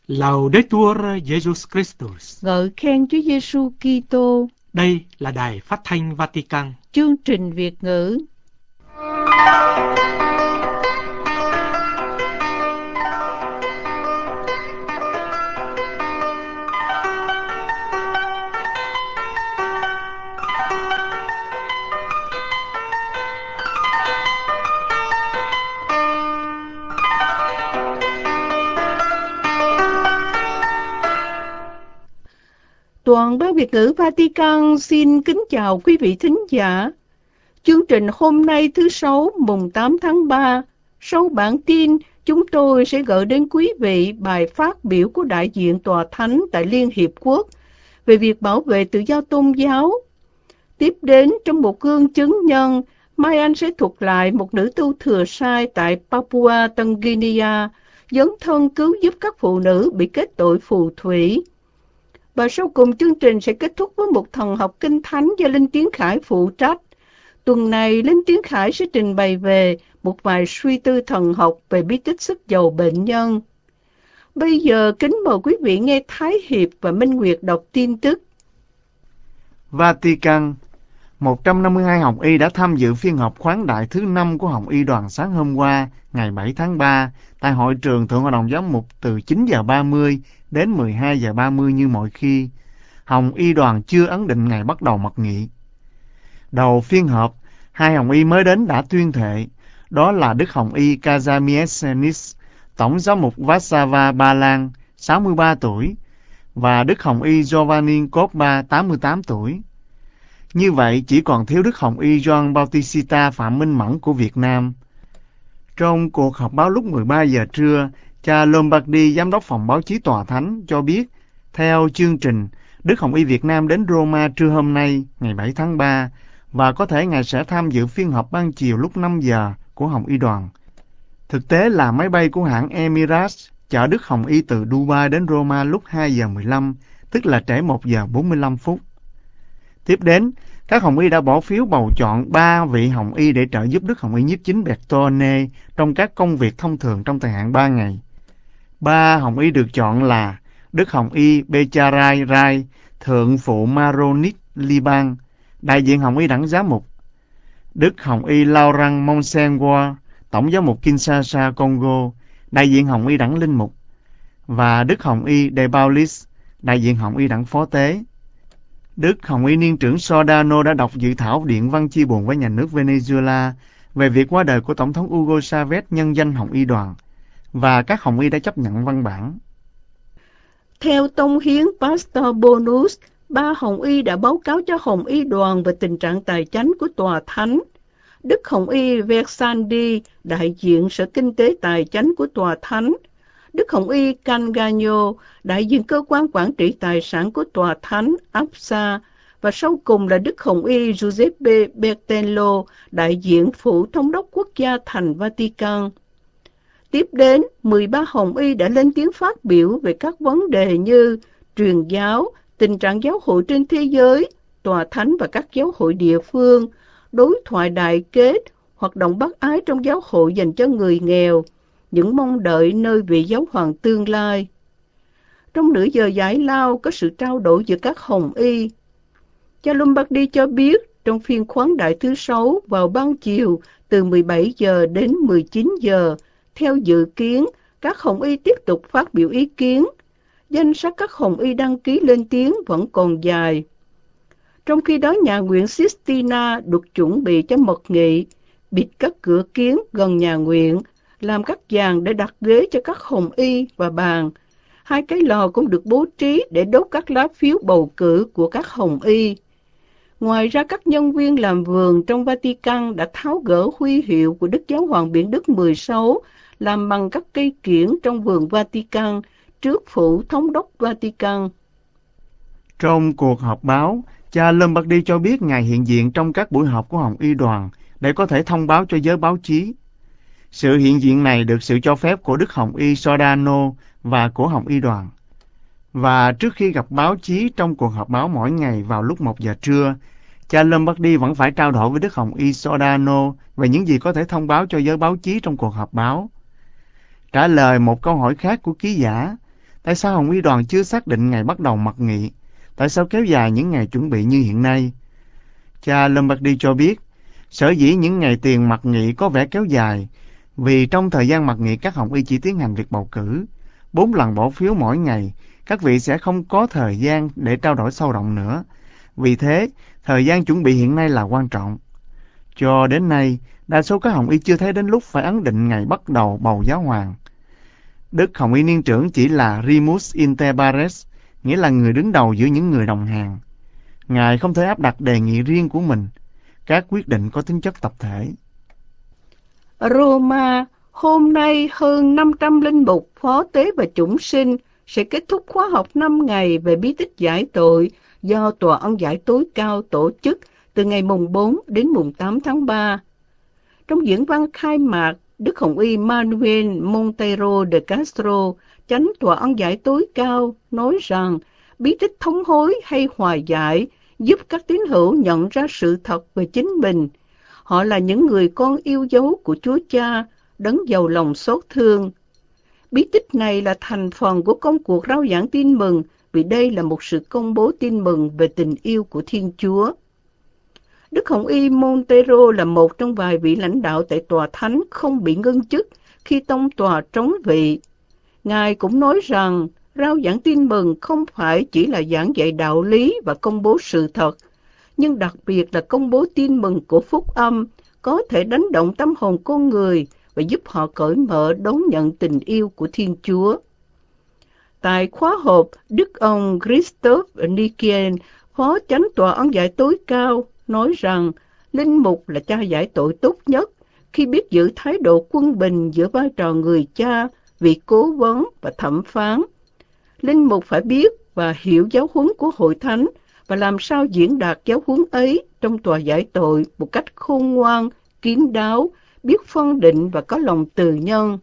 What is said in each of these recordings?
Laudetur Jesus Christus. Ngợi khen Chúa Giêsu Kitô. Đây là Đài Phát thanh Vatican. Chương trình Việt ngữ. Đoàn Ban Việt ngữ Vatican xin kính chào quý vị thính giả. Chương trình hôm nay thứ Sáu mùng 8 tháng 3, sau bản tin, chúng tôi sẽ gửi đến quý vị bài phát biểu của đại diện Tòa Thánh tại Liên Hiệp Quốc về việc bảo vệ tự do tôn giáo. Tiếp đến, trong một gương chứng nhân, Mai Anh sẽ thuật lại một nữ tu thừa sai tại Papua Tân Guinea, dấn thân cứu giúp các phụ nữ bị kết tội phù thủy. Và sau cùng chương trình sẽ kết thúc với một thần học kinh thánh do Linh Tiến Khải phụ trách. Tuần này, Linh Tiến Khải sẽ trình bày về một vài suy tư thần học về bí tích sức dầu bệnh nhân. Bây giờ, kính mời quý vị nghe Thái Hiệp và Minh Nguyệt đọc tin tức. Vatican. 152 Hồng Y đã tham dự phiên họp khoáng đại thứ 5 của Hồng Y đoàn sáng hôm qua, ngày 7 tháng 3, tại hội trường Thượng Hội đồng Giám mục từ 9 giờ 30 đến 12 giờ 30 như mọi khi. Hồng Y đoàn chưa ấn định ngày bắt đầu mật nghị. Đầu phiên họp, hai Hồng Y mới đến đã tuyên thệ, đó là Đức Hồng Y Kazimierz, Tổng giám mục Warszawa, Ba Lan, 63 tuổi, và Đức Hồng Y Giovanni Coppa, 88 tuổi. Như vậy, chỉ còn thiếu Đức Hồng Y Gioan Bautista Phạm Minh Mẫn của Việt Nam. Trong cuộc họp báo lúc 13 giờ trưa, cha Lombardi, giám đốc phòng báo chí Tòa Thánh, cho biết, theo chương trình, Đức Hồng Y Việt Nam đến Roma trưa hôm nay, ngày 7 tháng 3, và có thể Ngài sẽ tham dự phiên họp ban chiều lúc 5 giờ của Hồng Y đoàn. Thực tế là máy bay của hãng Emirates chở Đức Hồng Y từ Dubai đến Roma lúc 2 giờ 15, tức là trễ 1 giờ 45 phút. Tiếp đến, các Hồng Y đã bỏ phiếu bầu chọn 3 vị Hồng Y để trợ giúp Đức Hồng Y nhiếp chính Bertone trong các công việc thông thường trong thời hạn 3 ngày. 3 Hồng Y được chọn là Đức Hồng Y Becharai Rai, Thượng phụ Maronit Liban, đại diện Hồng Y đảng giám mục; Đức Hồng Y Laurent Monsengwa, Tổng giám mục Kinshasa, Congo, đại diện Hồng Y đảng linh mục; và Đức Hồng Y De Paulis, đại diện Hồng Y đảng phó tế. Đức Hồng Y Niên trưởng Sodano đã đọc dự thảo điện văn chia buồn với nhà nước Venezuela về việc qua đời của Tổng thống Hugo Chavez nhân danh Hồng Y đoàn, và các Hồng Y đã chấp nhận văn bản. Theo tông hiến Pastor Bonus, 3 Hồng Y đã báo cáo cho Hồng Y đoàn về tình trạng tài chánh của Tòa Thánh. Đức Hồng Y Versandi, đại diện Sở Kinh tế Tài chánh của Tòa Thánh; Đức Hồng Y Canganyo, đại diện Cơ quan Quản trị Tài sản của Tòa Thánh APSA; và sau cùng là Đức Hồng Y Giuseppe Bertello, đại diện Phủ Thống đốc Quốc gia thành Vatican. Tiếp đến, 13 Hồng Y đã lên tiếng phát biểu về các vấn đề như truyền giáo, tình trạng giáo hội trên thế giới, Tòa Thánh và các giáo hội địa phương, đối thoại đại kết, hoạt động bác ái trong giáo hội dành cho người nghèo, những mong đợi nơi vị giáo hoàng tương lai. Trong nửa giờ giải lao có sự trao đổi giữa các Hồng Y. Cha Lombardi cho biết trong phiên khoáng đại thứ 6 vào ban chiều từ 17 giờ đến 19 giờ, theo dự kiến, các Hồng Y tiếp tục phát biểu ý kiến. Danh sách các Hồng Y đăng ký lên tiếng vẫn còn dài. Trong khi đó, nhà nguyện Sistina được chuẩn bị cho mật nghị, bịt các cửa kiến gần nhà nguyện, làm các giàn để đặt ghế cho các Hồng Y và bàn. 2 cái lò cũng được bố trí để đốt các lá phiếu bầu cử của các Hồng Y. Ngoài ra, các nhân viên làm vườn trong Vatican đã tháo gỡ huy hiệu của Đức Giáo hoàng Biển Đức 16 làm bằng các cây kiểng trong vườn Vatican trước Phủ Thống đốc Vatican. Trong cuộc họp báo, cha Lombardi cho biết Ngài hiện diện trong các buổi họp của Hồng Y đoàn để có thể thông báo cho giới báo chí. Sự hiện diện này được sự cho phép của Đức Hồng Y Sodano và của Hồng Y đoàn. Và trước khi gặp báo chí trong cuộc họp báo mỗi ngày vào lúc 1 giờ trưa, cha Lombardi vẫn phải trao đổi với Đức Hồng Y Sodano về những gì có thể thông báo cho giới báo chí trong cuộc họp báo. Trả lời một câu hỏi khác của ký giả, Tại sao Hồng Y đoàn chưa xác định ngày bắt đầu mật nghị? Tại sao kéo dài những ngày chuẩn bị như hiện nay? Cha Lombardi cho biết, sở dĩ những ngày tiền mật nghị có vẻ kéo dài vì trong thời gian mật nghị các Hồng Y chỉ tiến hành việc bầu cử, 4 lần bỏ phiếu mỗi ngày, các vị sẽ không có thời gian để trao đổi sâu rộng nữa. Vì thế, thời gian chuẩn bị hiện nay là quan trọng. Cho đến nay, đa số các Hồng Y chưa thấy đến lúc phải ấn định ngày bắt đầu bầu giáo hoàng. Đức Hồng Y niên trưởng chỉ là Remus inter pares, nghĩa là người đứng đầu giữa những người đồng hàng. Ngài không thể áp đặt đề nghị riêng của mình. Các quyết định có tính chất tập thể. Roma, hôm nay hơn 500 linh mục, phó tế và chủng sinh sẽ kết thúc khóa học 5 ngày về bí tích giải tội do Tòa Ân Giải tối cao tổ chức từ ngày mùng 4 đến mùng 8 tháng 3. Trong diễn văn khai mạc, Đức Hồng Y Manuel Monteiro de Castro, chánh Tòa Ân Giải tối cao, nói rằng bí tích thống hối hay hòa giải giúp các tín hữu nhận ra sự thật về chính mình. Họ là những người con yêu dấu của Chúa Cha, đấng giàu lòng xót thương. Bí tích này là thành phần của công cuộc rao giảng tin mừng, vì đây là một sự công bố tin mừng về tình yêu của Thiên Chúa. Đức Hồng Y Monteiro là một trong vài vị lãnh đạo tại Tòa Thánh không bị ngưng chức khi tông tòa trống vị. Ngài cũng nói rằng rao giảng tin mừng không phải chỉ là giảng dạy đạo lý và công bố sự thật, nhưng đặc biệt là công bố tin mừng của phúc âm có thể đánh động tâm hồn con người và giúp họ cởi mở đón nhận tình yêu của Thiên Chúa. Tại khóa họp, Đức ông Christophe Nikien, Phó Chánh Tòa Ân Giải tối cao, nói rằng linh mục là cha giải tội tốt nhất khi biết giữ thái độ quân bình giữa vai trò người cha, vị cố vấn và thẩm phán. Linh mục phải biết và hiểu giáo huấn của hội thánh và làm sao diễn đạt giáo huấn ấy trong tòa giải tội một cách khôn ngoan, kín đáo, biết phân định và có lòng từ nhân.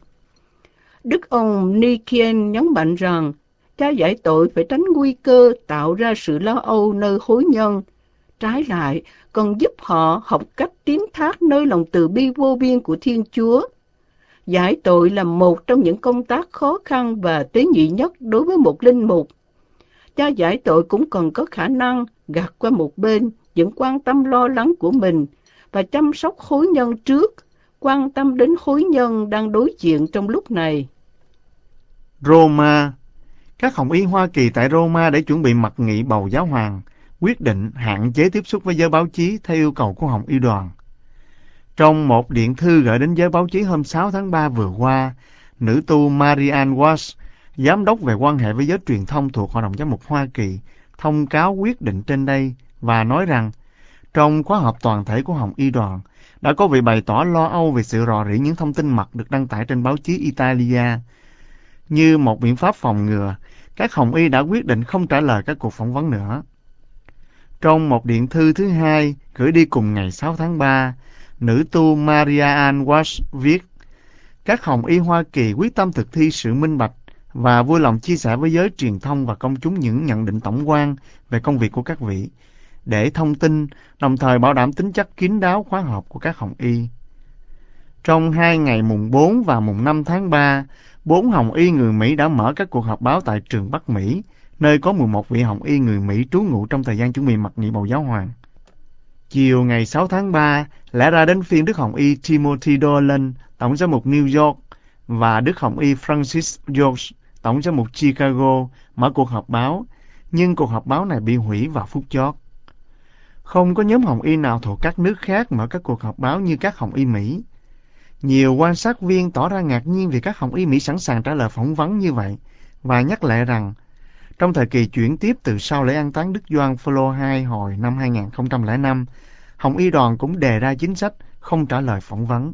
Đức ông Nikien nhấn mạnh rằng cha giải tội phải tránh nguy cơ tạo ra sự lo âu nơi hối nhân. Trái lại, còn giúp họ học cách tín thác nơi lòng từ bi vô biên của Thiên Chúa. Giải tội là một trong những công tác khó khăn và tế nhị nhất đối với một linh mục. Cha giải tội cũng cần có khả năng gạt qua một bên những quan tâm lo lắng của mình và chăm sóc hối nhân trước, quan tâm đến hối nhân đang đối diện trong lúc này. Roma. Các Hồng Y Hoa Kỳ tại Roma để chuẩn bị mật nghị bầu giáo hoàng quyết định hạn chế tiếp xúc với giới báo chí theo yêu cầu của Hồng Y đoàn. Trong một điện thư gửi đến giới báo chí hôm 6 tháng 3 vừa qua, nữ tu Marianne Walsh, giám đốc về quan hệ với giới truyền thông thuộc Hội đồng Giám mục Hoa Kỳ, thông cáo quyết định trên đây và nói rằng trong khóa họp toàn thể của Hồng Y đoàn đã có vị bày tỏ lo âu về sự rò rỉ những thông tin mật được đăng tải trên báo chí Italia. Như một biện pháp phòng ngừa, các Hồng Y đã quyết định không trả lời các cuộc phỏng vấn nữa. Trong một điện thư thứ hai gửi đi cùng ngày 6 tháng 3, nữ tu Marianne Walsh viết: các Hồng Y Hoa Kỳ quyết tâm thực thi sự minh bạch và vui lòng chia sẻ với giới truyền thông và công chúng những nhận định tổng quan về công việc của các vị, để thông tin, đồng thời bảo đảm tính chất kín đáo khóa họp của các Hồng Y. Trong 2 ngày mùng 4 và mùng 5 tháng 3, 4 Hồng Y người Mỹ đã mở các cuộc họp báo tại trường Bắc Mỹ, nơi có 11 vị Hồng Y người Mỹ trú ngụ trong thời gian chuẩn bị mật nghị bầu giáo hoàng. Chiều ngày 6 tháng 3, lẽ ra đến phiên Đức Hồng Y Timothy Dolan, Tổng giám mục New York, và Đức Hồng Y Francis George, Tổng giám mục Chicago, mở cuộc họp báo, nhưng cuộc họp báo này bị hủy vào phút chót. Không có nhóm Hồng Y nào thuộc các nước khác mở các cuộc họp báo như các Hồng Y Mỹ. Nhiều quan sát viên tỏ ra ngạc nhiên vì các Hồng Y Mỹ sẵn sàng trả lời phỏng vấn như vậy, và nhắc lại rằng trong thời kỳ chuyển tiếp từ sau lễ an táng Đức Gioan Phaolô II hồi năm 2005, Hồng Y đoàn cũng đề ra chính sách không trả lời phỏng vấn.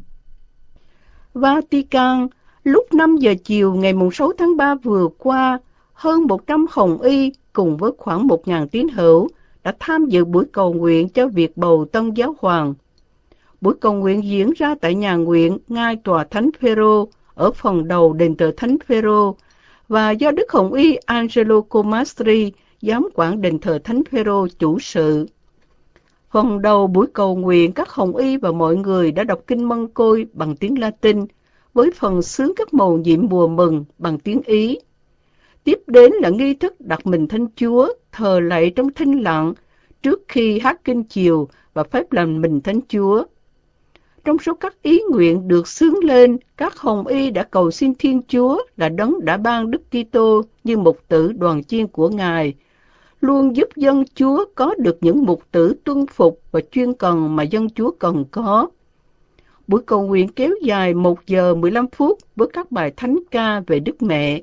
Vatican, lúc 5 giờ chiều ngày 6 tháng 3 vừa qua, hơn 100 Hồng Y cùng với khoảng 1.000 tín hữu đã tham dự buổi cầu nguyện cho việc bầu tân giáo hoàng. Buổi cầu nguyện diễn ra tại nhà nguyện ngay tòa Thánh Phêrô ở phần đầu đền thờ Thánh Phêrô và do Đức Hồng Y Angelo Comastri, giám quản đền thờ Thánh Phêrô chủ sự. Phần đầu buổi cầu nguyện, các Hồng Y và mọi người đã đọc kinh Mân Côi bằng tiếng Latin với phần xướng các mầu nhiệm mùa mừng bằng tiếng Ý. Tiếp đến là nghi thức đặt mình Thánh Chúa, thờ lạy trong thinh lặng trước khi hát kinh chiều và phép làm mình Thánh Chúa. Trong số các ý nguyện được xướng lên, các hồng y đã cầu xin Thiên Chúa là Đấng đã ban Đức Kitô như mục tử đoàn chiên của Ngài, luôn giúp dân Chúa có được những mục tử tuân phục và chuyên cần mà dân Chúa cần có. Buổi cầu nguyện kéo dài 1 giờ 15 phút với các bài thánh ca về Đức Mẹ.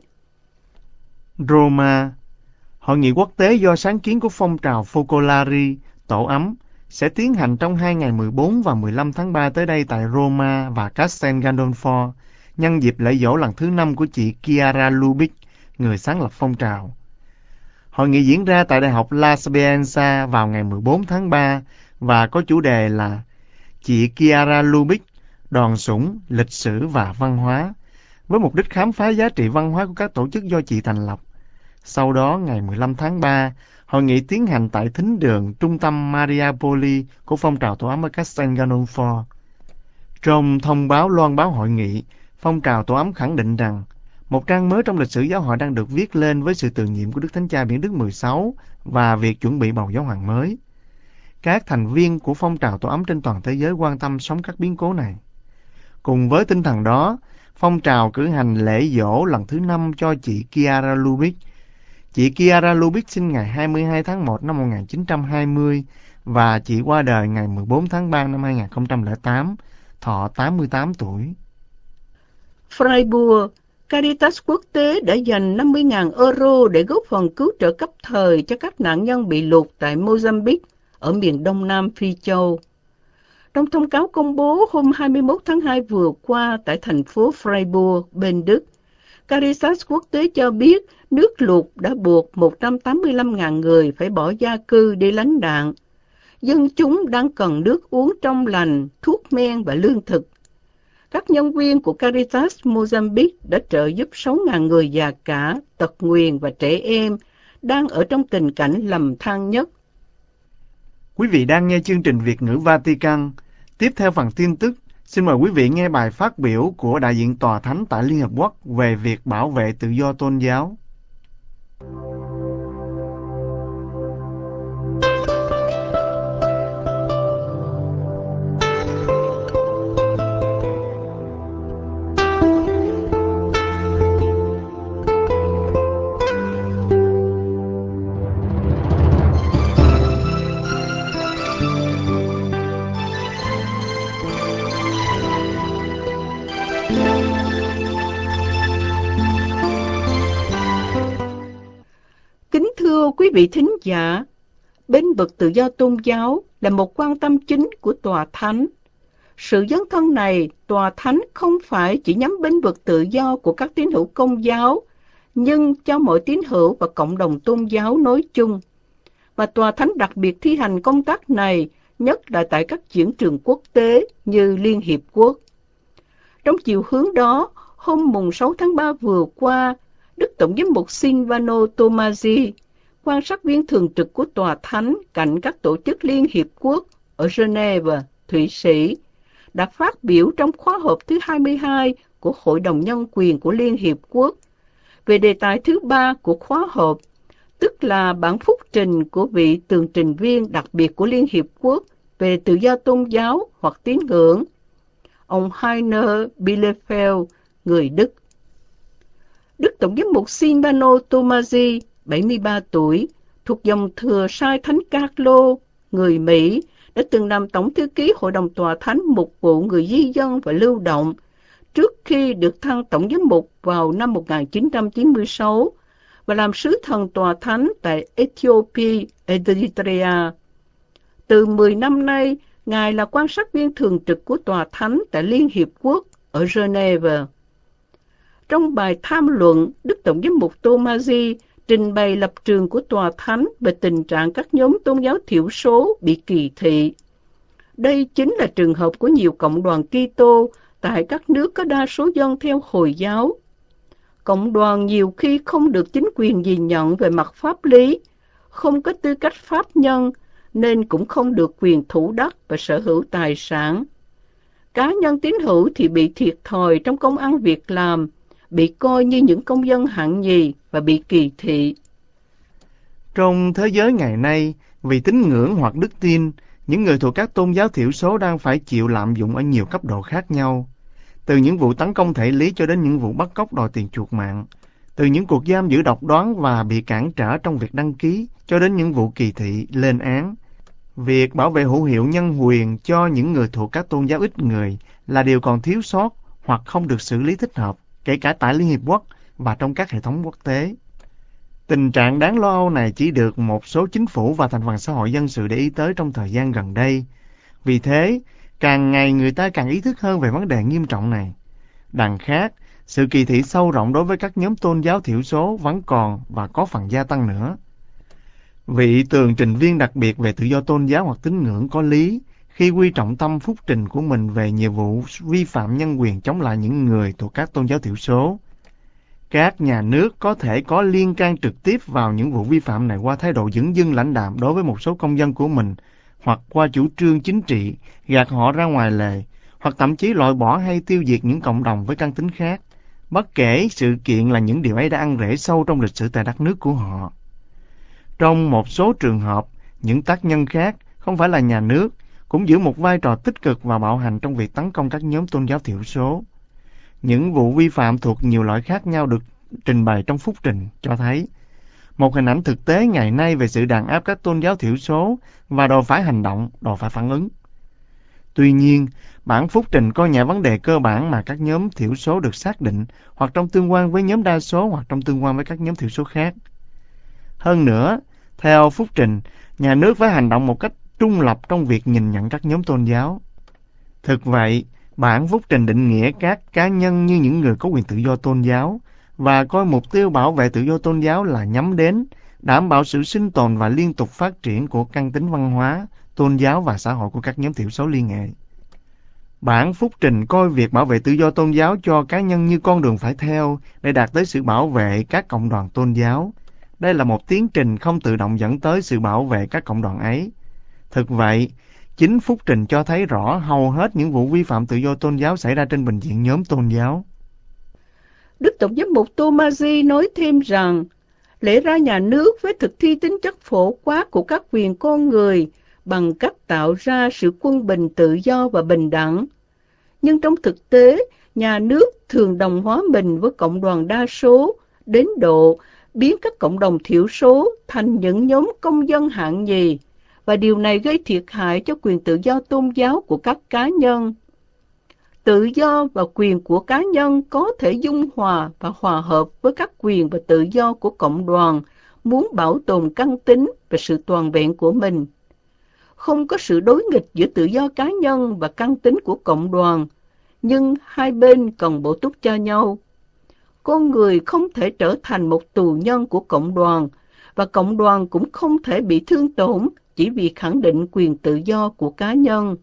Roma. Hội nghị quốc tế do sáng kiến của phong trào Focolari, tổ ấm, sẽ tiến hành trong 2 ngày 14 và 15 tháng 3 tới đây tại Roma và Castel Gandolfo, nhân dịp lễ dỗ lần thứ 5 của chị Chiara Lubich, người sáng lập phong trào. Hội nghị diễn ra tại Đại học La Sapienza vào ngày 14 tháng 3 và có chủ đề là Chị Chiara Lubich, đòn sủng, lịch sử và văn hóa, với mục đích khám phá giá trị văn hóa của các tổ chức do chị thành lập. Sau đó, ngày 15 tháng 3, hội nghị tiến hành tại thính đường trung tâm Mariapoli của phong trào tổ ấm ở Castel Gandolfo. Trong thông báo loan báo hội nghị, phong trào tổ ấm khẳng định rằng một trang mới trong lịch sử giáo hội đang được viết lên với sự từ nhiệm của Đức Thánh Cha Biển Đức 16 và việc chuẩn bị bầu giáo hoàng mới. Các thành viên của phong trào tổ ấm trên toàn thế giới quan tâm sống các biến cố này. Cùng với tinh thần đó, phong trào cử hành lễ dỗ lần thứ 5 cho chị Chiara Lubich. Chị Chiara Lubich sinh ngày 22 tháng 1 năm 1920 và chị qua đời ngày 14 tháng 3 năm 2008, thọ 88 tuổi. Freiburg, Caritas quốc tế đã dành 50.000 euro để góp phần cứu trợ cấp thời cho các nạn nhân bị lụt tại Mozambique, ở miền đông nam Phi Châu. Trong thông cáo công bố hôm 21 tháng 2 vừa qua tại thành phố Freiburg, bên Đức, Caritas quốc tế cho biết nước lụt đã buộc 185.000 người phải bỏ gia cư đi lánh nạn. Dân chúng đang cần nước uống trong lành, thuốc men và lương thực. Các nhân viên của Caritas Mozambique đã trợ giúp 6.000 người già cả, tật nguyền và trẻ em đang ở trong tình cảnh lầm than nhất. Quý vị đang nghe chương trình Việt ngữ Vatican. Tiếp theo phần tin tức, xin mời quý vị nghe bài phát biểu của đại diện Tòa Thánh tại Liên Hợp Quốc về việc bảo vệ tự do tôn giáo. Quý vị thính giả, bênh vực tự do tôn giáo là một quan tâm chính của Tòa Thánh. Sự dấn thân này, Tòa Thánh không phải chỉ nhắm bênh vực tự do của các tín hữu Công giáo, nhưng cho mọi tín hữu và cộng đồng tôn giáo nói chung. Và Tòa Thánh đặc biệt thi hành công tác này, nhất là tại các diễn trường quốc tế như Liên Hiệp Quốc. Trong chiều hướng đó, hôm mùng 6 tháng 3 vừa qua, Đức Tổng giám mục Silvano Tomasi, quan sát viên thường trực của Tòa Thánh cạnh các tổ chức Liên Hiệp Quốc ở Geneva, Thụy Sĩ, đã phát biểu trong khóa họp thứ 22 của Hội đồng Nhân quyền của Liên Hiệp Quốc về đề tài thứ 3 của khóa họp, tức là bản phúc trình của vị tường trình viên đặc biệt của Liên Hiệp Quốc về tự do tôn giáo hoặc tín ngưỡng, ông Heiner Bielefeld, người Đức. Đức Tổng giám mục Silvano Tomasi, 73 tuổi, thuộc dòng thừa sai Thánh Carlo, người Mỹ, đã từng làm tổng thư ký Hội đồng Tòa Thánh mục vụ người di dân và lưu động trước khi được thăng tổng giám mục vào năm 1996 và làm sứ thần Tòa Thánh tại Ethiopia, Eritrea. Từ 10 năm nay, Ngài là quan sát viên thường trực của Tòa Thánh tại Liên Hiệp Quốc ở Geneva. Trong bài tham luận, Đức Tổng giám mục Tomasi trình bày lập trường của Tòa Thánh về tình trạng các nhóm tôn giáo thiểu số bị kỳ thị. Đây chính là trường hợp của nhiều cộng đoàn Kitô tại các nước có đa số dân theo Hồi giáo. Cộng đoàn nhiều khi không được chính quyền nhìn nhận về mặt pháp lý, không có tư cách pháp nhân, nên cũng không được quyền thủ đất và sở hữu tài sản. Cá nhân tín hữu thì bị thiệt thòi trong công ăn việc làm, bị coi như những công dân hạng nhì và bị kỳ thị. Trong thế giới ngày nay, vì tín ngưỡng hoặc đức tin, những người thuộc các tôn giáo thiểu số đang phải chịu lạm dụng ở nhiều cấp độ khác nhau. Từ những vụ tấn công thể lý cho đến những vụ bắt cóc đòi tiền chuộc mạng. Từ những cuộc giam giữ độc đoán và bị cản trở trong việc đăng ký cho đến những vụ kỳ thị, lên án. Việc bảo vệ hữu hiệu nhân quyền cho những người thuộc các tôn giáo ít người là điều còn thiếu sót hoặc không được xử lý thích hợp, kể cả tại Liên Hiệp Quốc và trong các hệ thống quốc tế. Tình trạng đáng lo âu này chỉ được một số chính phủ và thành phần xã hội dân sự để ý tới trong thời gian gần đây. Vì thế, càng ngày người ta càng ý thức hơn về vấn đề nghiêm trọng này. Đằng khác, sự kỳ thị sâu rộng đối với các nhóm tôn giáo thiểu số vẫn còn và có phần gia tăng nữa. Vị tường trình viên đặc biệt về tự do tôn giáo hoặc tín ngưỡng có lý khi quy trọng tâm phúc trình của mình về nhiều vụ vi phạm nhân quyền chống lại những người thuộc các tôn giáo thiểu số. Các nhà nước có thể có liên can trực tiếp vào những vụ vi phạm này qua thái độ dửng dưng lãnh đạm đối với một số công dân của mình, hoặc qua chủ trương chính trị, gạt họ ra ngoài lề, hoặc thậm chí loại bỏ hay tiêu diệt những cộng đồng với căn tính khác, bất kể sự kiện là những điều ấy đã ăn rễ sâu trong lịch sử tại đất nước của họ. Trong một số trường hợp, những tác nhân khác, không phải là nhà nước, cũng giữ một vai trò tích cực và bạo hành trong việc tấn công các nhóm tôn giáo thiểu số. Những vụ vi phạm thuộc nhiều loại khác nhau được trình bày trong phúc trình cho thấy một hình ảnh thực tế ngày nay về sự đàn áp các tôn giáo thiểu số và đòi phải hành động, đòi phải phản ứng. Tuy nhiên, bản phúc trình coi nhẹ vấn đề cơ bản mà các nhóm thiểu số được xác định hoặc trong tương quan với nhóm đa số hoặc trong tương quan với các nhóm thiểu số khác. Hơn nữa, theo phúc trình, nhà nước phải hành động một cách trung lập trong việc nhìn nhận các nhóm tôn giáo. Thực vậy, bản phúc trình định nghĩa các cá nhân như những người có quyền tự do tôn giáo và coi mục tiêu bảo vệ tự do tôn giáo là nhắm đến đảm bảo sự sinh tồn và liên tục phát triển của căn tính văn hóa, tôn giáo và xã hội của các nhóm thiểu số liên hệ. Bản phúc trình coi việc bảo vệ tự do tôn giáo cho cá nhân như con đường phải theo để đạt tới sự bảo vệ các cộng đoàn tôn giáo. Đây là một tiến trình không tự động dẫn tới sự bảo vệ các cộng đoàn ấy. Thực vậy, chính phúc trình cho thấy rõ hầu hết những vụ vi phạm tự do tôn giáo xảy ra trên bình diện nhóm tôn giáo. Đức Tổng giám mục Tomaji nói thêm rằng, lẽ ra nhà nước phải thực thi tính chất phổ quát của các quyền con người bằng cách tạo ra sự quân bình tự do và bình đẳng. Nhưng trong thực tế, nhà nước thường đồng hóa mình với cộng đoàn đa số, đến độ biến các cộng đồng thiểu số thành những nhóm công dân hạng nhì, và điều này gây thiệt hại cho quyền tự do tôn giáo của các cá nhân. Tự do và quyền của cá nhân có thể dung hòa và hòa hợp với các quyền và tự do của cộng đoàn, muốn bảo tồn căn tính và sự toàn vẹn của mình. Không có sự đối nghịch giữa tự do cá nhân và căn tính của cộng đoàn, nhưng hai bên cần bổ túc cho nhau. Con người không thể trở thành một tù nhân của cộng đoàn, và cộng đoàn cũng không thể bị thương tổn chỉ vì khẳng định quyền tự do của cá nhân.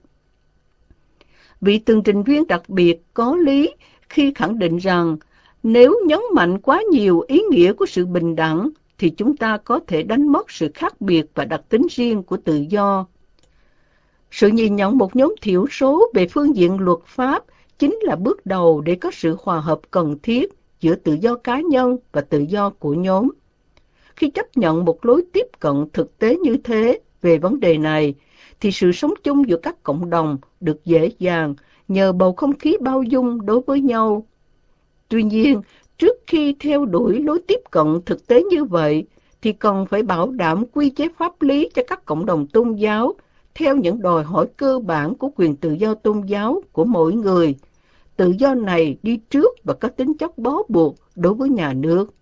Vị tường trình viên đặc biệt có lý khi khẳng định rằng nếu nhấn mạnh quá nhiều ý nghĩa của sự bình đẳng thì chúng ta có thể đánh mất sự khác biệt và đặc tính riêng của tự do. Sự nhìn nhận một nhóm thiểu số về phương diện luật pháp chính là bước đầu để có sự hòa hợp cần thiết giữa tự do cá nhân và tự do của nhóm. Khi chấp nhận một lối tiếp cận thực tế như thế về vấn đề này, thì sự sống chung giữa các cộng đồng được dễ dàng nhờ bầu không khí bao dung đối với nhau. Tuy nhiên, trước khi theo đuổi lối tiếp cận thực tế như vậy, thì cần phải bảo đảm quy chế pháp lý cho các cộng đồng tôn giáo theo những đòi hỏi cơ bản của quyền tự do tôn giáo của mỗi người. Tự do này đi trước và có tính chất bó buộc đối với nhà nước.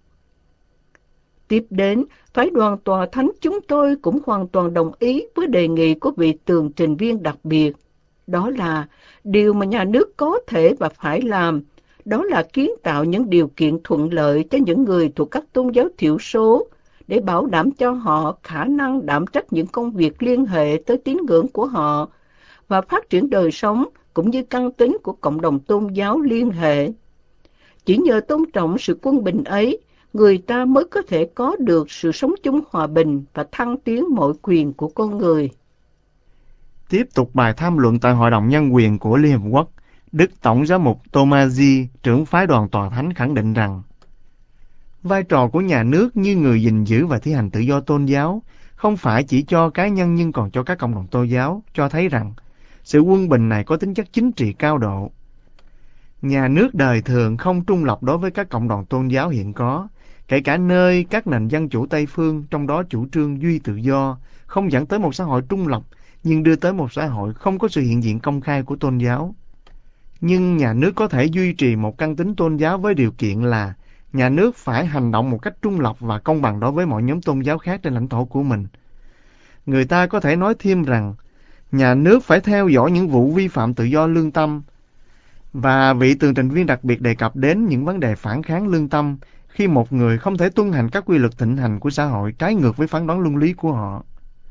Tiếp đến, phái đoàn tòa thánh chúng tôi cũng hoàn toàn đồng ý với đề nghị của vị tường trình viên đặc biệt. Đó là điều mà nhà nước có thể và phải làm, đó là kiến tạo những điều kiện thuận lợi cho những người thuộc các tôn giáo thiểu số, để bảo đảm cho họ khả năng đảm trách những công việc liên hệ tới tín ngưỡng của họ, và phát triển đời sống cũng như căn tính của cộng đồng tôn giáo liên hệ. Chỉ nhờ tôn trọng sự quân bình ấy, người ta mới có thể có được sự sống chung hòa bình và thăng tiến mọi quyền của con người. Tiếp tục bài tham luận tại Hội đồng Nhân quyền của Liên Hợp Quốc, Đức Tổng giám mục Tomaji, trưởng phái đoàn Tòa Thánh khẳng định rằng vai trò của nhà nước như người gìn giữ và thi hành tự do tôn giáo không phải chỉ cho cá nhân nhưng còn cho các cộng đồng tôn giáo, cho thấy rằng sự quân bình này có tính chất chính trị cao độ. Nhà nước đời thường không trung lập đối với các cộng đồng tôn giáo hiện có, kể cả nơi các nền dân chủ Tây phương, trong đó chủ trương duy tự do, không dẫn tới một xã hội trung lập, nhưng đưa tới một xã hội không có sự hiện diện công khai của tôn giáo. Nhưng nhà nước có thể duy trì một căn tính tôn giáo với điều kiện là nhà nước phải hành động một cách trung lập và công bằng đối với mọi nhóm tôn giáo khác trên lãnh thổ của mình. Người ta có thể nói thêm rằng nhà nước phải theo dõi những vụ vi phạm tự do lương tâm, và vị tường trình viên đặc biệt đề cập đến những vấn đề phản kháng lương tâm khi một người không thể tuân hành các quy luật thịnh hành của xã hội trái ngược với phán đoán luân lý của họ.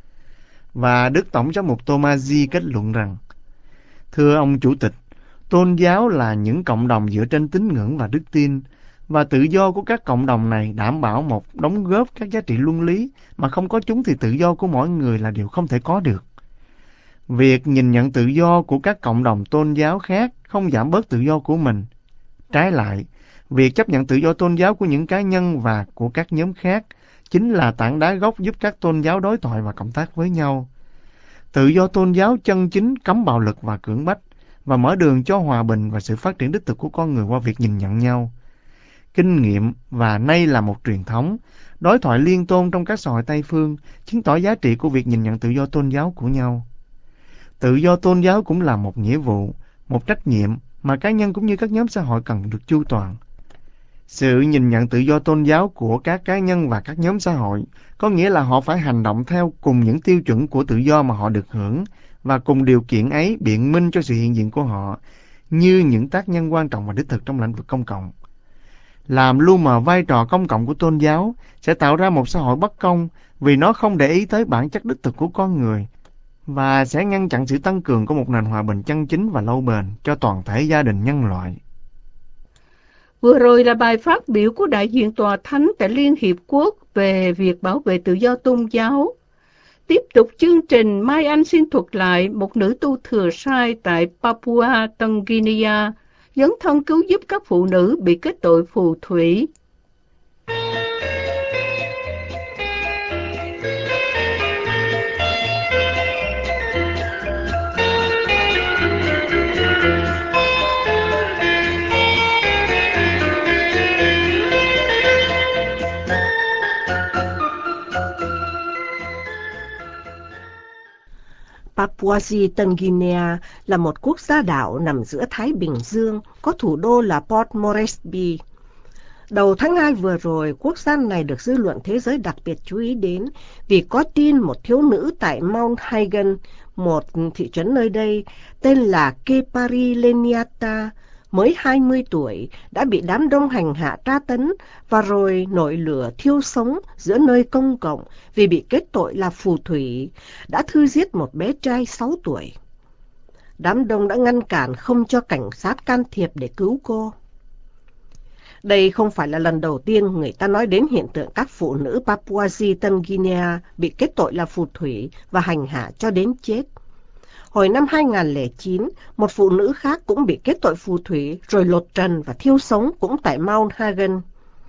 Và Đức Tổng giám mục Tomaji kết luận rằng, thưa ông Chủ tịch, tôn giáo là những cộng đồng dựa trên tín ngưỡng và đức tin, và tự do của các cộng đồng này đảm bảo một đóng góp các giá trị luân lý, mà không có chúng thì tự do của mỗi người là điều không thể có được. Việc nhìn nhận tự do của các cộng đồng tôn giáo khác không giảm bớt tự do của mình. Trái lại, việc chấp nhận tự do tôn giáo của những cá nhân và của các nhóm khác chính là tảng đá gốc giúp các tôn giáo đối thoại và cộng tác với nhau. Tự do tôn giáo chân chính cấm bạo lực và cưỡng bách, và mở đường cho hòa bình và sự phát triển đích thực của con người qua việc nhìn nhận nhau. Kinh nghiệm và nay là một truyền thống, đối thoại liên tôn trong các xã hội Tây phương chứng tỏ giá trị của việc nhìn nhận tự do tôn giáo của nhau. Tự do tôn giáo cũng là một nghĩa vụ, một trách nhiệm mà cá nhân cũng như các nhóm xã hội cần được chu toàn. Sự nhìn nhận tự do tôn giáo của các cá nhân và các nhóm xã hội có nghĩa là họ phải hành động theo cùng những tiêu chuẩn của tự do mà họ được hưởng, và cùng điều kiện ấy biện minh cho sự hiện diện của họ như những tác nhân quan trọng và đích thực trong lĩnh vực công cộng. Làm lu mờ vai trò công cộng của tôn giáo sẽ tạo ra một xã hội bất công, vì nó không để ý tới bản chất đích thực của con người, và sẽ ngăn chặn sự tăng cường của một nền hòa bình chân chính và lâu bền cho toàn thể gia đình nhân loại. Vừa rồi là bài phát biểu của đại diện Tòa Thánh tại Liên Hiệp Quốc về việc bảo vệ tự do tôn giáo. Tiếp tục chương trình, Mai Anh xin thuật lại một nữ tu thừa sai tại Papua Tân Guinea dấn thân cứu giúp các phụ nữ bị kết tội phù thủy. Papua Tân Guinea là một quốc gia đảo nằm giữa Thái Bình Dương, có thủ đô là Port Moresby. Đầu tháng 2 vừa rồi, quốc gia này được dư luận thế giới đặc biệt chú ý đến vì có tin một thiếu nữ tại Mount Hagen, một thị trấn nơi đây, tên là Kepari Leniata, mới 20 tuổi, đã bị đám đông hành hạ tra tấn và rồi nổi lửa thiêu sống giữa nơi công cộng vì bị kết tội là phù thủy, đã thư giết một bé trai 6 tuổi. Đám đông đã ngăn cản không cho cảnh sát can thiệp để cứu cô. Đây không phải là lần đầu tiên người ta nói đến hiện tượng các phụ nữ Papua Tân Guinea bị kết tội là phù thủy và hành hạ cho đến chết. Hồi năm 2009, một phụ nữ khác cũng bị kết tội phù thủy rồi lột trần và thiêu sống cũng tại Mount Hagen.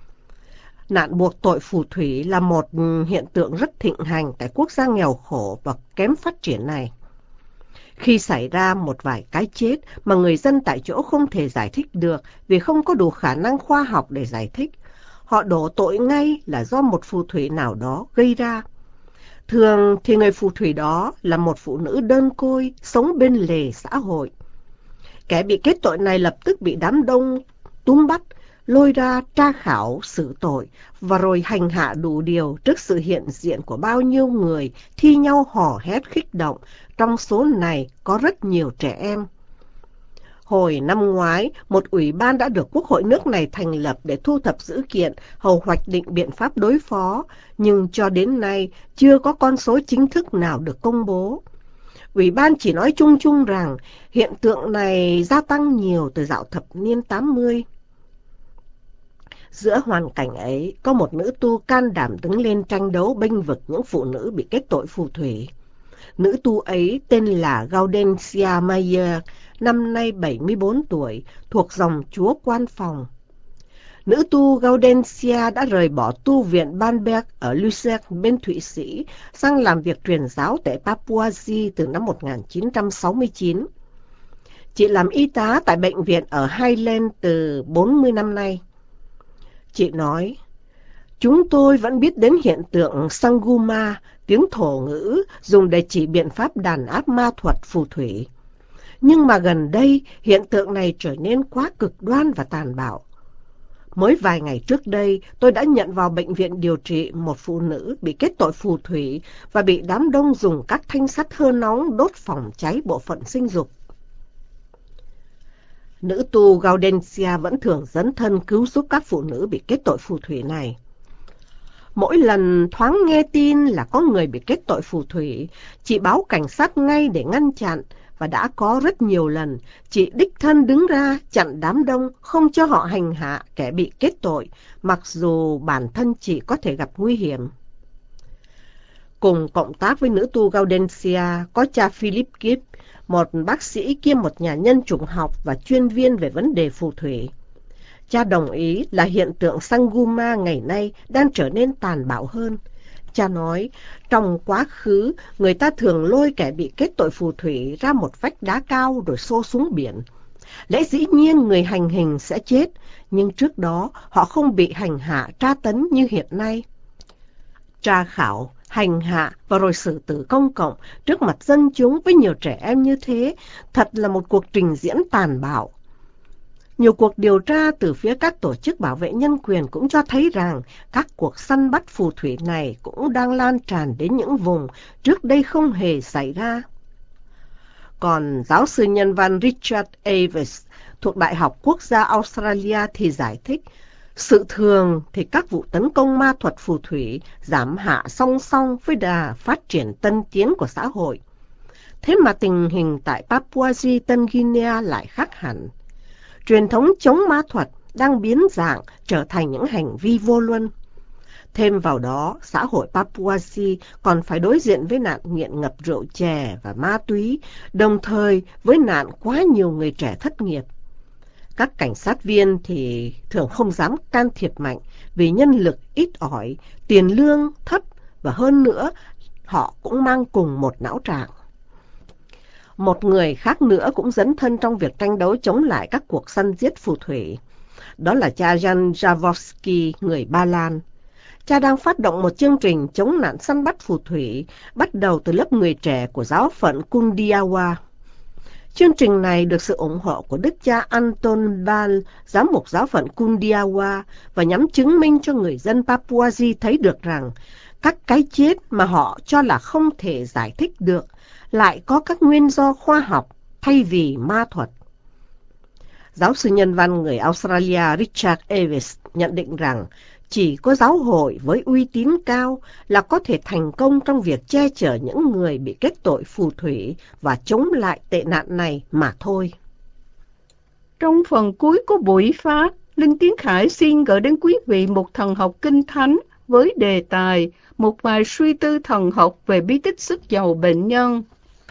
Nạn buộc tội phù thủy là một hiện tượng rất thịnh hành tại quốc gia nghèo khổ và kém phát triển này. Khi xảy ra một vài cái chết mà người dân tại chỗ không thể giải thích được vì không có đủ khả năng khoa học để giải thích, họ đổ tội ngay là do một phù thủy nào đó gây ra. Thường thì người phù thủy đó là một phụ nữ đơn côi, sống bên lề xã hội. Kẻ bị kết tội này lập tức bị đám đông túm bắt, lôi ra tra khảo xử tội và rồi hành hạ đủ điều trước sự hiện diện của bao nhiêu người thi nhau hò hét khích động, trong số này có rất nhiều trẻ em. Hồi năm ngoái, một ủy ban đã được Quốc hội nước này thành lập để thu thập dữ kiện, hầu hoạch định biện pháp đối phó, nhưng cho đến nay chưa có con số chính thức nào được công bố. Ủy ban chỉ nói chung chung rằng hiện tượng này gia tăng nhiều từ dạo thập niên 80. Giữa hoàn cảnh ấy, có một nữ tu can đảm đứng lên tranh đấu bênh vực những phụ nữ bị kết tội phù thủy. Nữ tu ấy tên là Gaudencia Mayer, năm nay 74 tuổi, thuộc dòng chúa quan phòng. Nữ tu Gaudensia đã rời bỏ tu viện Bamberg ở Lübeck bên Thụy Sĩ sang làm việc truyền giáo tại Papuasie từ năm 1969. Chị làm y tá tại bệnh viện ở Highland từ 40 năm nay. Chị nói, chúng tôi vẫn biết đến hiện tượng Sanguma, tiếng thổ ngữ dùng để chỉ biện pháp đàn áp ma thuật phù thủy. Nhưng mà gần đây, hiện tượng này trở nên quá cực đoan và tàn bạo. Mới vài ngày trước đây, tôi đã nhận vào bệnh viện điều trị một phụ nữ bị kết tội phù thủy và bị đám đông dùng các thanh sắt hơi nóng đốt phòng cháy bộ phận sinh dục. Nữ tu Gaudensia vẫn thường dấn thân cứu giúp các phụ nữ bị kết tội phù thủy này. Mỗi lần thoáng nghe tin là có người bị kết tội phù thủy, chị báo cảnh sát ngay để ngăn chặn, và đã có rất nhiều lần chị đích thân đứng ra chặn đám đông không cho họ hành hạ kẻ bị kết tội, mặc dù bản thân chị có thể gặp nguy hiểm. Cùng cộng tác với nữ tu Gaudensia có cha Philip Gibb, một bác sĩ kiêm một nhà nhân chủng học và chuyên viên về vấn đề phù thủy. Cha đồng ý là hiện tượng Sanguma ngày nay đang trở nên tàn bạo hơn. Cha nói, trong quá khứ, người ta thường lôi kẻ bị kết tội phù thủy ra một vách đá cao rồi xô xuống biển. Lẽ dĩ nhiên người hành hình sẽ chết, nhưng trước đó họ không bị hành hạ tra tấn như hiện nay. Tra khảo, hành hạ và rồi xử tử công cộng trước mặt dân chúng với nhiều trẻ em như thế, thật là một cuộc trình diễn tàn bạo. Nhiều cuộc điều tra từ phía các tổ chức bảo vệ nhân quyền cũng cho thấy rằng các cuộc săn bắt phù thủy này cũng đang lan tràn đến những vùng trước đây không hề xảy ra. Còn giáo sư nhân văn Richard Aves thuộc Đại học Quốc gia Australia thì giải thích, sự thường thì các vụ tấn công ma thuật phù thủy giảm hạ song song với đà phát triển tân tiến của xã hội. Thế mà tình hình tại Papuasie Tân Guinea lại khác hẳn. Truyền thống chống ma thuật đang biến dạng trở thành những hành vi vô luân. Thêm vào đó, xã hội Papuasie còn phải đối diện với nạn nghiện ngập rượu chè và ma túy, đồng thời với nạn quá nhiều người trẻ thất nghiệp. Các cảnh sát viên thì thường không dám can thiệp mạnh vì nhân lực ít ỏi, tiền lương thấp và hơn nữa, họ cũng mang cùng một não trạng. Một người khác nữa cũng dấn thân trong việc tranh đấu chống lại các cuộc săn giết phù thủy. Đó là cha Jan Jaworski, người Ba Lan. Cha đang phát động một chương trình chống nạn săn bắt phù thủy, bắt đầu từ lớp người trẻ của giáo phận Kundiawa. Chương trình này được sự ủng hộ của đức cha Anton Bal, giám mục giáo phận Kundiawa, và nhằm chứng minh cho người dân Papuasie thấy được rằng các cái chết mà họ cho là không thể giải thích được lại có các nguyên do khoa học thay vì ma thuật. Giáo sư nhân văn người Australia Richard Aves nhận định rằng chỉ có giáo hội với uy tín cao là có thể thành công trong việc che chở những người bị kết tội phù thủy và chống lại tệ nạn này mà thôi. Trong phần cuối của buổi phát, Linh Tiến Khải xin gửi đến quý vị một thần học kinh thánh với đề tài một vài suy tư thần học về bí tích sức giàu bệnh nhân.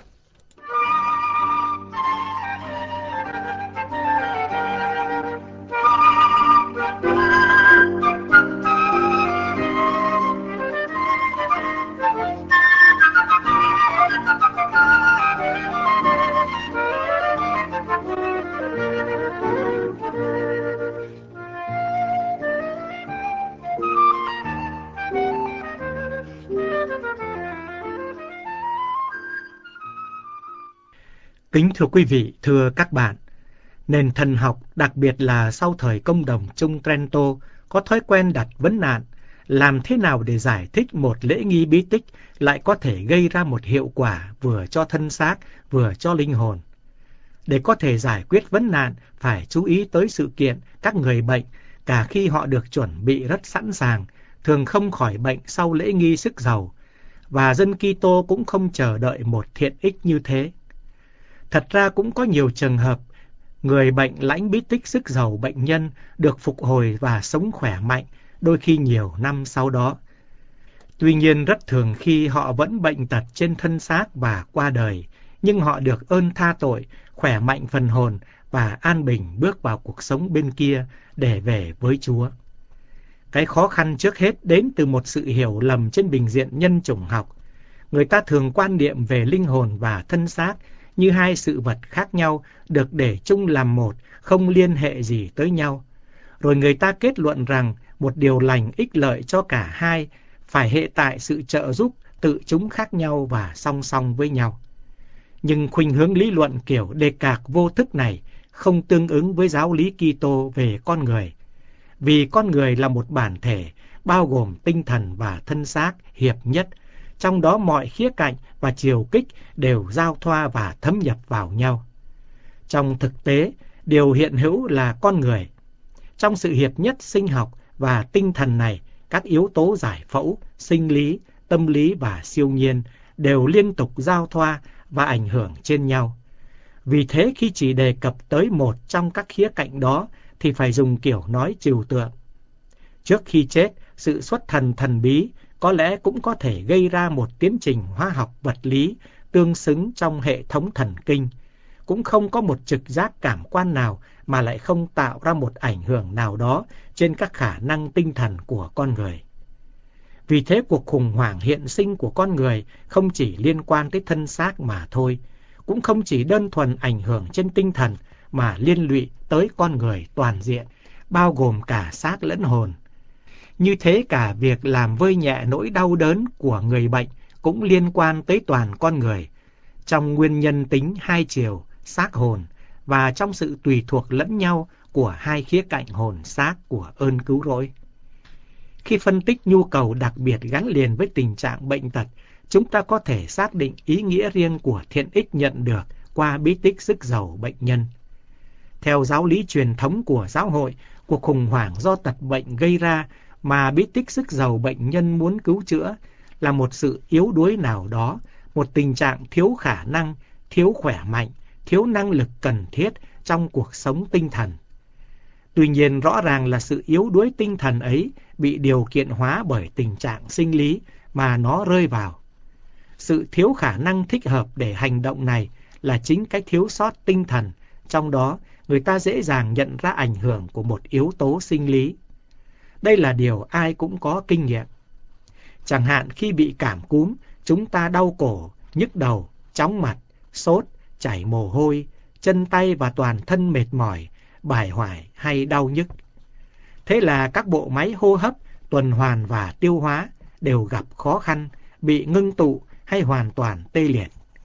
Kính thưa quý vị, thưa các bạn, nền thần học, đặc biệt là sau thời công đồng Trung Trento, có thói quen đặt vấn nạn làm thế nào để giải thích một lễ nghi bí tích lại có thể gây ra một hiệu quả vừa cho thân xác, vừa cho linh hồn. Để có thể giải quyết vấn nạn, phải chú ý tới sự kiện các người bệnh, cả khi họ được chuẩn bị rất sẵn sàng, thường không khỏi bệnh sau lễ nghi sức giàu, và dân Kitô cũng không chờ đợi một thiện ích như thế. Thật ra cũng có nhiều trường hợp người bệnh lãnh bí tích sức giàu bệnh nhân được phục hồi và sống khỏe mạnh, đôi khi nhiều năm sau đó. Tuy nhiên rất thường khi họ vẫn bệnh tật trên thân xác và qua đời, nhưng họ được ơn tha tội, khỏe mạnh phần hồn và an bình bước vào cuộc sống bên kia để về với Chúa. Cái khó khăn trước hết đến từ một sự hiểu lầm trên bình diện nhân chủng học. Người ta thường quan niệm về linh hồn và thân xác như hai sự vật khác nhau được để chung làm một, không liên hệ gì tới nhau. Rồi người ta kết luận rằng một điều lành ích lợi cho cả hai phải hệ tại sự trợ giúp tự chúng khác nhau và song song với nhau. Nhưng khuynh hướng lý luận kiểu Descartes vô thức này không tương ứng với giáo lý Kitô về con người. Vì con người là một bản thể bao gồm tinh thần và thân xác hiệp nhất, trong đó mọi khía cạnh và chiều kích đều giao thoa và thấm nhập vào nhau. Trong thực tế, điều hiện hữu là con người. Trong sự hiệp nhất sinh học và tinh thần này, các yếu tố giải phẫu, sinh lý, tâm lý và siêu nhiên đều liên tục giao thoa và ảnh hưởng trên nhau. Vì thế khi chỉ đề cập tới một trong các khía cạnh đó thì phải dùng kiểu nói trừu tượng. Trước khi chết, sự xuất thần thần bí có lẽ cũng có thể gây ra một tiến trình hóa học vật lý tương xứng trong hệ thống thần kinh. Cũng không có một trực giác cảm quan nào mà lại không tạo ra một ảnh hưởng nào đó trên các khả năng tinh thần của con người. Vì thế cuộc khủng hoảng hiện sinh của con người không chỉ liên quan tới thân xác mà thôi, cũng không chỉ đơn thuần ảnh hưởng trên tinh thần mà liên lụy tới con người toàn diện, bao gồm cả xác lẫn hồn. Như thế cả việc làm vơi nhẹ nỗi đau đớn của người bệnh cũng liên quan tới toàn con người, trong nguyên nhân tính hai chiều, xác hồn, và trong sự tùy thuộc lẫn nhau của hai khía cạnh hồn xác của ơn cứu rỗi. Khi phân tích nhu cầu đặc biệt gắn liền với tình trạng bệnh tật, chúng ta có thể xác định ý nghĩa riêng của thiện ích nhận được qua bí tích rức rầu bệnh nhân. Theo giáo lý truyền thống của giáo hội, cuộc khủng hoảng do tật bệnh gây ra mà bí tích rức rầu bệnh nhân muốn cứu chữa là một sự yếu đuối nào đó, một tình trạng thiếu khả năng, thiếu khỏe mạnh, thiếu năng lực cần thiết trong cuộc sống tinh thần. Tuy nhiên rõ ràng là sự yếu đuối tinh thần ấy bị điều kiện hóa bởi tình trạng sinh lý mà nó rơi vào. Sự thiếu khả năng thích hợp để hành động này là chính cái thiếu sót tinh thần, trong đó người ta dễ dàng nhận ra ảnh hưởng của một yếu tố sinh lý. Đây là điều ai cũng có kinh nghiệm. Chẳng hạn khi bị cảm cúm, chúng ta đau cổ, nhức đầu, chóng mặt, sốt, chảy mồ hôi, chân tay và toàn thân mệt mỏi, bải hoài hay đau nhức. Thế là các bộ máy hô hấp, tuần hoàn và tiêu hóa đều gặp khó khăn, bị ngưng tụ hay hoàn toàn tê liệt.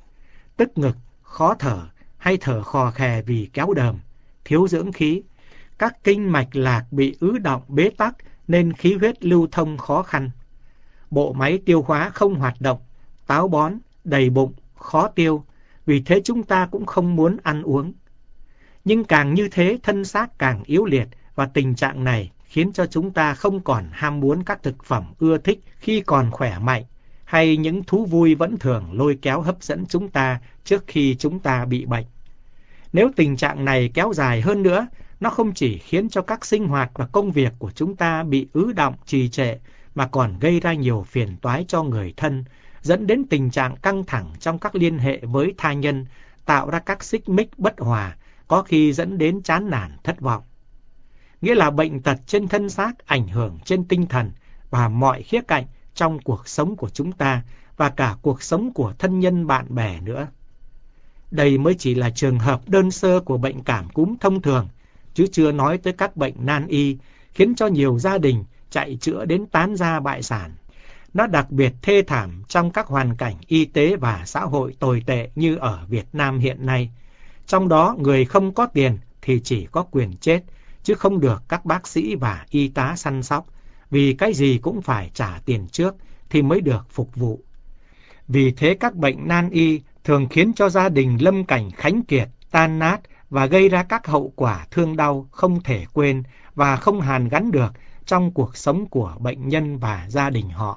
Tức ngực, khó thở hay thở khò khè vì kéo đờm, thiếu dưỡng khí. Các kinh mạch lạc bị ứ đọng bế tắc nên khí huyết lưu thông khó khăn. Bộ máy tiêu hóa không hoạt động, táo bón, đầy bụng, khó tiêu. Vì thế chúng ta cũng không muốn ăn uống. Nhưng càng như thế thân xác càng yếu liệt và tình trạng này khiến cho chúng ta không còn ham muốn các thực phẩm ưa thích khi còn khỏe mạnh hay những thú vui vẫn thường lôi kéo hấp dẫn chúng ta trước khi chúng ta bị bệnh. Nếu tình trạng này kéo dài hơn nữa, nó không chỉ khiến cho các sinh hoạt và công việc của chúng ta bị ứ đọng trì trệ mà còn gây ra nhiều phiền toái cho người thân, dẫn đến tình trạng căng thẳng trong các liên hệ với tha nhân, tạo ra các xích mích bất hòa, có khi dẫn đến chán nản thất vọng. Nghĩa là bệnh tật trên thân xác ảnh hưởng trên tinh thần và mọi khía cạnh trong cuộc sống của chúng ta và cả cuộc sống của thân nhân bạn bè nữa. Đây mới chỉ là trường hợp đơn sơ của bệnh cảm cúm thông thường, chứ chưa nói tới các bệnh nan y, khiến cho nhiều gia đình chạy chữa đến tán gia bại sản. Nó đặc biệt thê thảm trong các hoàn cảnh y tế và xã hội tồi tệ như ở Việt Nam hiện nay. Trong đó người không có tiền thì chỉ có quyền chết, chứ không được các bác sĩ và y tá săn sóc, vì cái gì cũng phải trả tiền trước thì mới được phục vụ. Vì thế các bệnh nan y thường khiến cho gia đình lâm cảnh khánh kiệt, tan nát và gây ra các hậu quả thương đau không thể quên và không hàn gắn được trong cuộc sống của bệnh nhân và gia đình họ.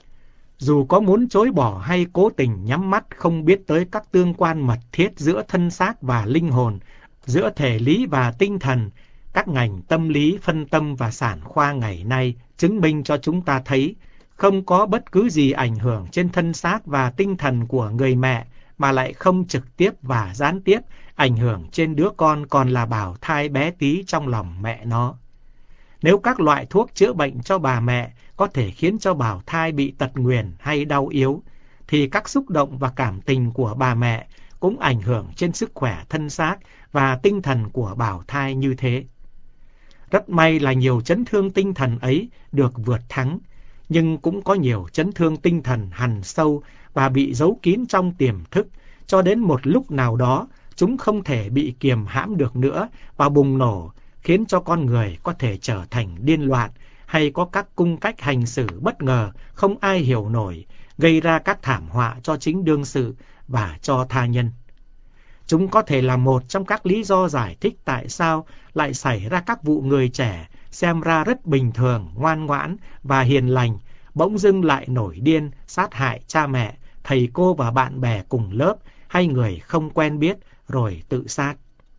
Dù có muốn chối bỏ hay cố tình nhắm mắt không biết tới các tương quan mật thiết giữa thân xác và linh hồn, giữa thể lý và tinh thần, các ngành tâm lý, phân tâm và sản khoa ngày nay chứng minh cho chúng ta thấy không có bất cứ gì ảnh hưởng trên thân xác và tinh thần của người mẹ mà lại không trực tiếp và gián tiếp ảnh hưởng trên đứa con còn là bào thai bé tí trong lòng mẹ nó. Nếu các loại thuốc chữa bệnh cho bà mẹ có thể khiến cho bào thai bị tật nguyền hay đau yếu, thì các xúc động và cảm tình của bà mẹ cũng ảnh hưởng trên sức khỏe thân xác và tinh thần của bào thai như thế. Rất may là nhiều chấn thương tinh thần ấy được vượt thắng, nhưng cũng có nhiều chấn thương tinh thần hằn sâu và bị giấu kín trong tiềm thức, cho đến một lúc nào đó chúng không thể bị kiềm hãm được nữa và bùng nổ, khiến cho con người có thể trở thành điên loạn hay có các cung cách hành xử bất ngờ không ai hiểu nổi, gây ra các thảm họa cho chính đương sự và cho tha nhân. Chúng có thể là một trong các lý do giải thích tại sao lại xảy ra các vụ người trẻ xem ra rất bình thường, ngoan ngoãn và hiền lành, bỗng dưng lại nổi điên, sát hại cha mẹ, thầy cô và bạn bè cùng lớp hay người không quen biết rồi tự sát.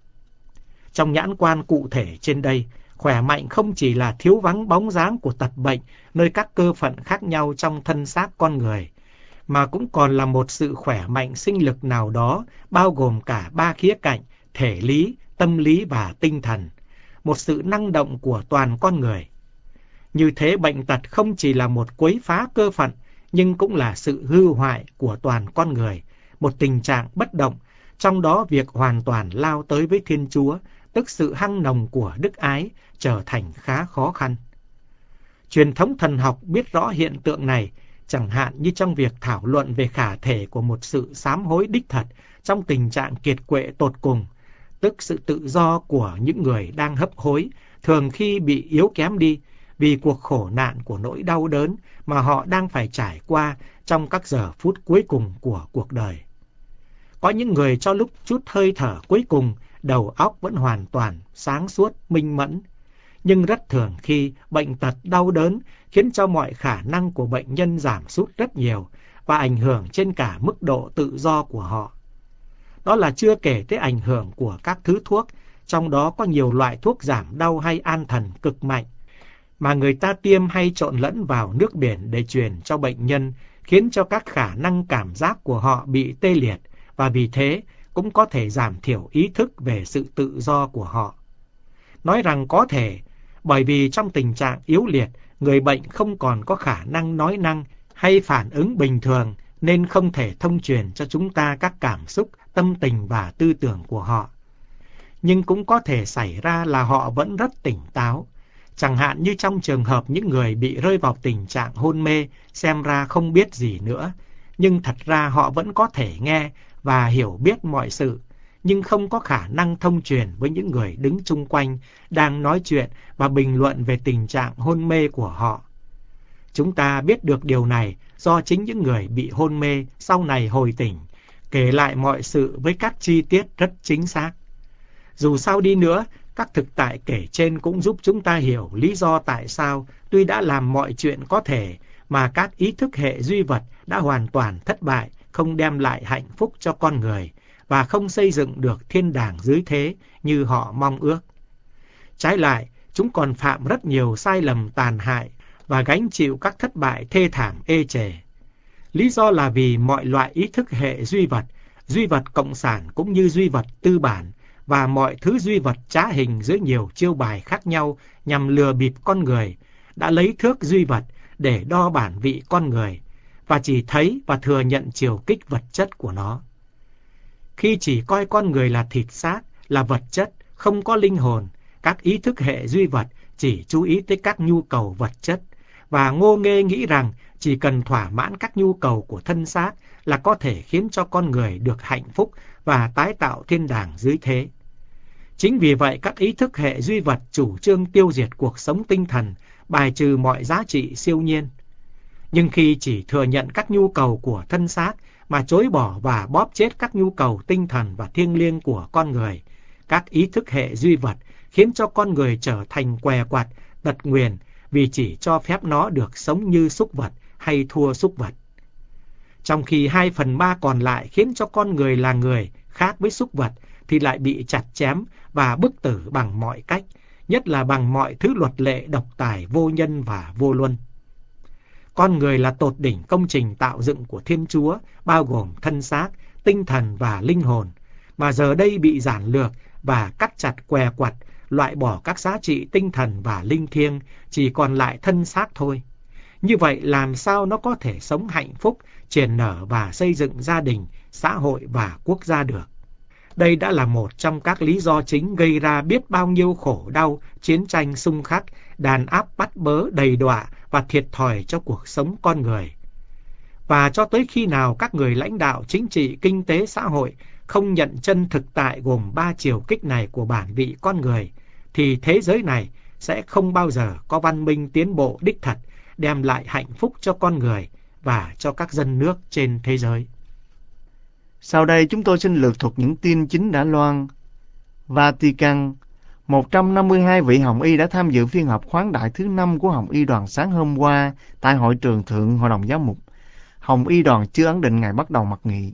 Trong nhãn quan cụ thể trên đây, khỏe mạnh không chỉ là thiếu vắng bóng dáng của tật bệnh nơi các cơ phận khác nhau trong thân xác con người, mà cũng còn là một sự khỏe mạnh sinh lực nào đó bao gồm cả ba khía cạnh: thể lý, tâm lý và tinh thần, một sự năng động của toàn con người. Như thế, bệnh tật không chỉ là một quấy phá cơ phận, nhưng cũng là sự hư hoại của toàn con người, một tình trạng bất động, trong đó việc hoàn toàn lao tới với Thiên Chúa, tức sự hăng nồng của đức ái, trở thành khá khó khăn. Truyền thống thần học biết rõ hiện tượng này, chẳng hạn như trong việc thảo luận về khả thể của một sự sám hối đích thật trong tình trạng kiệt quệ tột cùng, tức sự tự do của những người đang hấp hối, thường khi bị yếu kém đi vì cuộc khổ nạn của nỗi đau đớn mà họ đang phải trải qua trong các giờ phút cuối cùng của cuộc đời. Có những người cho lúc chút hơi thở cuối cùng, đầu óc vẫn hoàn toàn sáng suốt, minh mẫn. Nhưng rất thường khi bệnh tật đau đớn khiến cho mọi khả năng của bệnh nhân giảm sút rất nhiều và ảnh hưởng trên cả mức độ tự do của họ. Đó là chưa kể tới ảnh hưởng của các thứ thuốc, trong đó có nhiều loại thuốc giảm đau hay an thần cực mạnh, mà người ta tiêm hay trộn lẫn vào nước biển để truyền cho bệnh nhân, khiến cho các khả năng cảm giác của họ bị tê liệt và vì thế cũng có thể giảm thiểu ý thức về sự tự do của họ. Nói rằng có thể, bởi vì trong tình trạng yếu liệt, người bệnh không còn có khả năng nói năng hay phản ứng bình thường nên không thể thông truyền cho chúng ta các cảm xúc, tâm tình và tư tưởng của họ. Nhưng cũng có thể xảy ra là họ vẫn rất tỉnh táo, chẳng hạn như trong trường hợp những người bị rơi vào tình trạng hôn mê, xem ra không biết gì nữa, nhưng thật ra họ vẫn có thể nghe và hiểu biết mọi sự, nhưng không có khả năng thông truyền với những người đứng chung quanh, đang nói chuyện và bình luận về tình trạng hôn mê của họ. Chúng ta biết được điều này do chính những người bị hôn mê sau này hồi tỉnh, kể lại mọi sự với các chi tiết rất chính xác. Dù sao đi nữa, các thực tại kể trên cũng giúp chúng ta hiểu lý do tại sao tuy đã làm mọi chuyện có thể mà các ý thức hệ duy vật đã hoàn toàn thất bại, không đem lại hạnh phúc cho con người và không xây dựng được thiên đàng dưới thế như họ mong ước. Trái lại, chúng còn phạm rất nhiều sai lầm tàn hại và gánh chịu các thất bại thê thảm ê chề. Lý do là vì mọi loại ý thức hệ duy vật cộng sản cũng như duy vật tư bản và mọi thứ duy vật trá hình dưới nhiều chiêu bài khác nhau nhằm lừa bịp con người, đã lấy thước duy vật để đo bản vị con người và chỉ thấy và thừa nhận chiều kích vật chất của nó. Khi chỉ coi con người là thịt xác, là vật chất, không có linh hồn, các ý thức hệ duy vật chỉ chú ý tới các nhu cầu vật chất và ngô nghê nghĩ rằng chỉ cần thỏa mãn các nhu cầu của thân xác là có thể khiến cho con người được hạnh phúc và tái tạo thiên đàng dưới thế. Chính vì vậy các ý thức hệ duy vật chủ trương tiêu diệt cuộc sống tinh thần, bài trừ mọi giá trị siêu nhiên. Nhưng khi chỉ thừa nhận các nhu cầu của thân xác mà chối bỏ và bóp chết các nhu cầu tinh thần và thiêng liêng của con người, các ý thức hệ duy vật khiến cho con người trở thành què quặt, tật nguyền vì chỉ cho phép nó được sống như súc vật hay thua súc vật. Trong khi 2/3 còn lại khiến cho con người là người khác với súc vật thì lại bị chặt chém và bức tử bằng mọi cách, nhất là bằng mọi thứ luật lệ độc tài vô nhân và vô luân. Con người là tột đỉnh công trình tạo dựng của Thiên Chúa, bao gồm thân xác, tinh thần và linh hồn, mà giờ đây bị giản lược và cắt chặt què quặt, loại bỏ các giá trị tinh thần và linh thiêng, chỉ còn lại thân xác thôi. Như vậy làm sao nó có thể sống hạnh phúc, triển nở và xây dựng gia đình, xã hội và quốc gia được? Đây đã là một trong các lý do chính gây ra biết bao nhiêu khổ đau, chiến tranh xung khắc, đàn áp bắt bớ đầy đọa và thiệt thòi cho cuộc sống con người. Và cho tới khi nào các người lãnh đạo chính trị, kinh tế, xã hội không nhận chân thực tại gồm 3 chiều kích này của bản vị con người, thì thế giới này sẽ không bao giờ có văn minh tiến bộ đích thật, đem lại hạnh phúc cho con người và cho các dân nước trên thế giới. Sau đây chúng tôi xin lược thuật những tin chính đã loan. Vatican. 152 vị Hồng Y đã tham dự phiên họp khoáng đại thứ 5 của Hồng Y đoàn sáng hôm qua tại hội trường thượng Hội đồng Giám mục. Hồng Y đoàn chưa ấn định ngày bắt đầu mật nghị.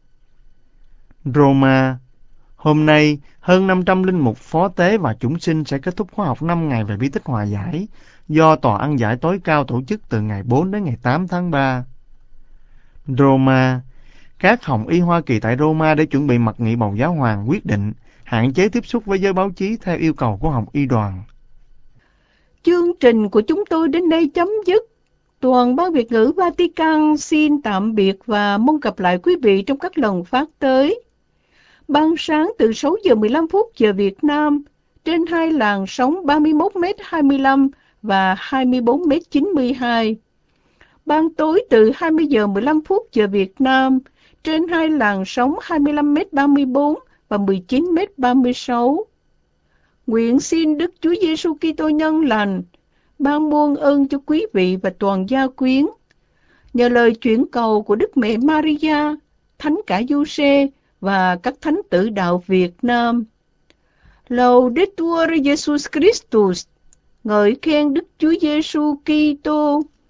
Roma. Hôm nay, hơn 500 linh mục, phó tế và chúng sinh sẽ kết thúc khóa học 5 ngày về bí tích hòa giải do Tòa ăn giải tối cao tổ chức từ ngày 4 đến ngày 8 tháng 3. Roma. Các Hồng Y Hoa Kỳ tại Roma để chuẩn bị mật nghị bầu giáo hoàng quyết định hạn chế tiếp xúc với giới báo chí theo yêu cầu của Hồng Y đoàn. Chương trình của chúng tôi đến đây chấm dứt. Toàn ban Việt ngữ Vatican xin tạm biệt và mong gặp lại quý vị trong các lần phát tới. Ban sáng từ 6 giờ 15 phút giờ Việt Nam trên hai làn sóng 31m25 và 24m92. Ban tối từ 20 giờ 15 phút giờ Việt Nam trên hai làn sóng 25m34 và 19m36. Nguyện xin Đức Chúa Giêsu Kitô nhân lành ban muôn ơn cho quý vị và toàn gia quyến. Nhờ lời chuyển cầu của Đức Mẹ Maria, Thánh cả Giuse và các thánh tử đạo Việt Nam. Laudetur Jesus Christus, ngợi khen Đức Chúa Giêsu Kitô.